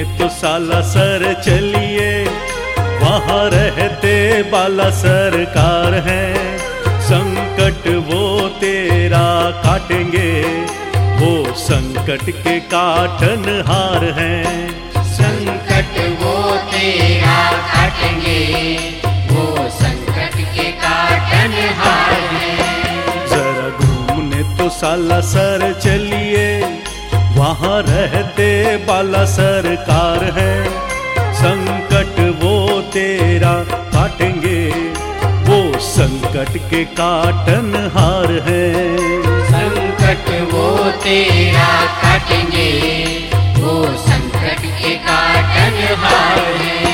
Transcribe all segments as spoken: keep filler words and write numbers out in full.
तो सालासर चलिए, वहाँ रहते बाला सरकार है। संकट वो तेरा काटेंगे, वो संकट के काटनहार हैं। संकट वो तेरा काटेंगे, वो संकट के काटनहार हैं। जरा घूमने तो सालासर चलिए, वहाँ रहते बाला सरकार है। संकट वो तेरा काटेंगे, वो संकट के काटनहार हैं। संकट वो तेरा काटेंगे, वो संकट के काटनहार हैं।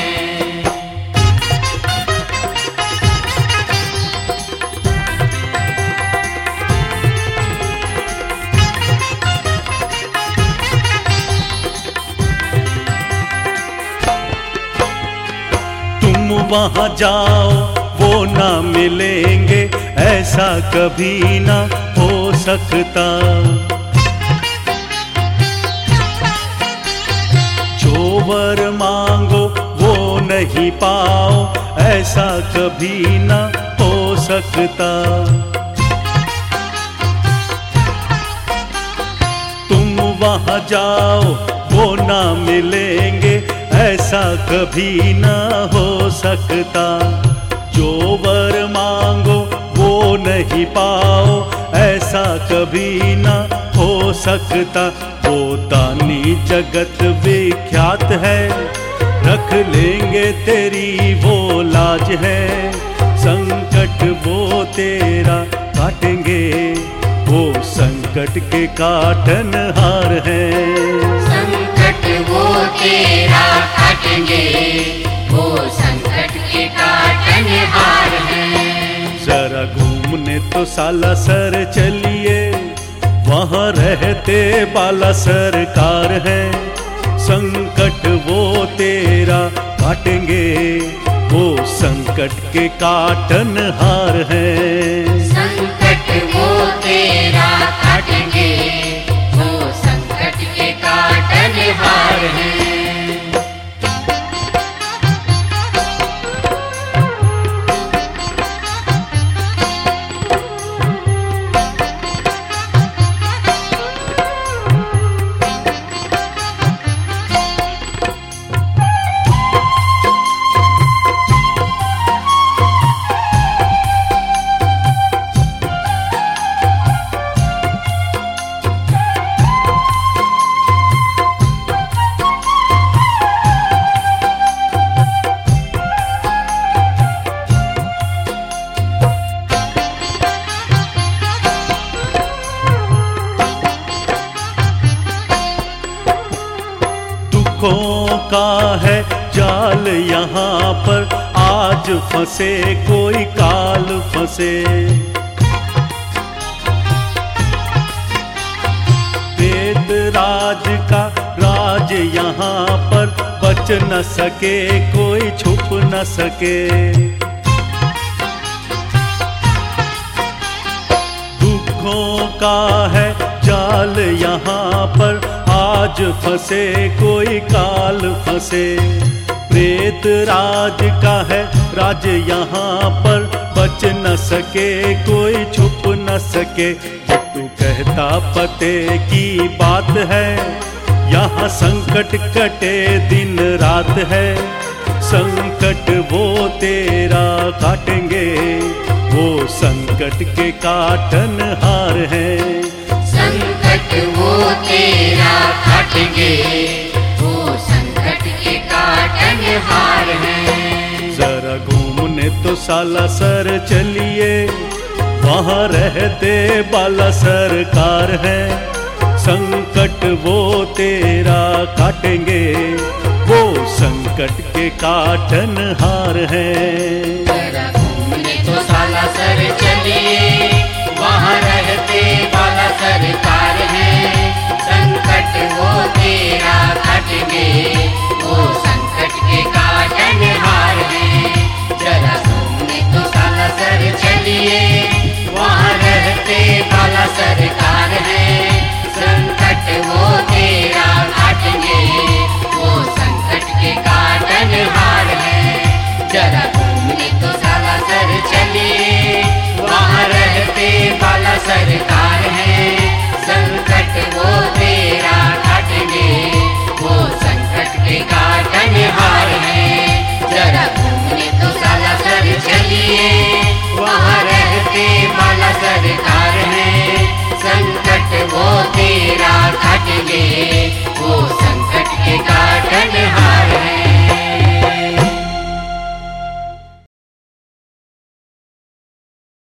वहाँ जाओ वो ना मिलेंगे, ऐसा कभी ना हो सकता। जो वर मांगो वो नहीं पाओ, ऐसा कभी ना हो सकता। तुम वहाँ जाओ वो ना मिलेंगे, ऐसा कभी ना हो सकता। जो वर मांगो वो नहीं पाओ, ऐसा कभी ना हो सकता। वो दानी जगत विख्यात है, रख लेंगे तेरी वो लाज है। संकट वो तेरा काटेंगे, वो संकट के काटनहार हैं। संकट वो तेरा काटेंगे, वो संकट के काटनहार हैं। जरा घूमने तो सालासर चलिए, वहाँ रहते बाला सरकार है। संकट वो तेरा काटेंगे, वो संकट के काटनहार हैं। संकट वो तेरा काटेंगे, वो संकट के काटनहार हैं। दुखों का है जाल यहाँ पर, आज फंसे कोई काल फंसे। प्रेत राज का राज यहाँ पर, बच न सके कोई छुप न सके। दुखों का है जाल यहाँ पर, आज फंसे कोई काल फंसे। प्रेत राज का है राज यहाँ पर, बच न सके कोई छुप न सके। तू कहता पते की बात है, यहाँ संकट कटे दिन रात है। संकट वो तेरा काटेंगे, वो संकट के काटनहार हैं। संकट वो तेरा काटेंगे, वो संकट के काटनहार हैं। जरा घूमने तो सालासर चलिए, वहाँ रहते बाला सरकार है। संकट वो तेरा काटेंगे, वो संकट के काटनहार हैं। जरा घूमने तो सालासर चलिए, वहाँ रहते बाला सरकार है।